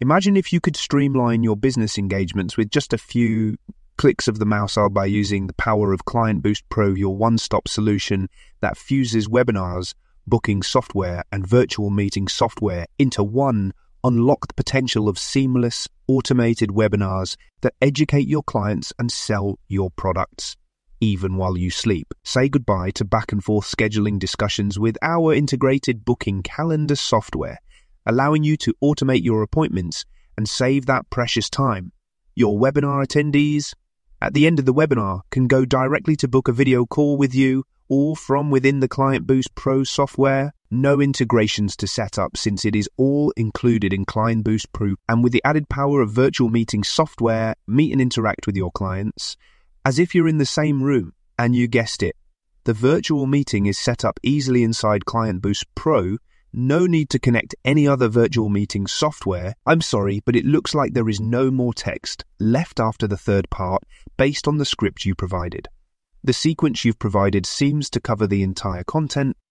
Imagine if you could streamline your business engagements with just a few clicks of the mouse by using the power of Client Boost Pro, your one-stop solution that fuses webinars, booking software, and virtual meeting software into one. Unlock the potential of seamless, automated webinars that educate your clients and sell your products, even while you sleep. Say goodbye to back-and-forth scheduling discussions with our integrated booking calendar software, allowing you to automate your appointments and save that precious time. Your webinar attendees, at the end of the webinar, can go directly to book a video call with you, all from within the Client Boost Pro software. No integrations to set up, since it is all included in Client Boost Pro. And with the added power of virtual meeting software, meet and interact with your clients as if you're in the same room. And you guessed it, the virtual meeting is set up easily inside Client Boost Pro. No need to connect any other virtual meeting software. I'm sorry, but it looks like there is no more text left after the third part based on the script you provided. The sequence you've provided seems to cover the entire content,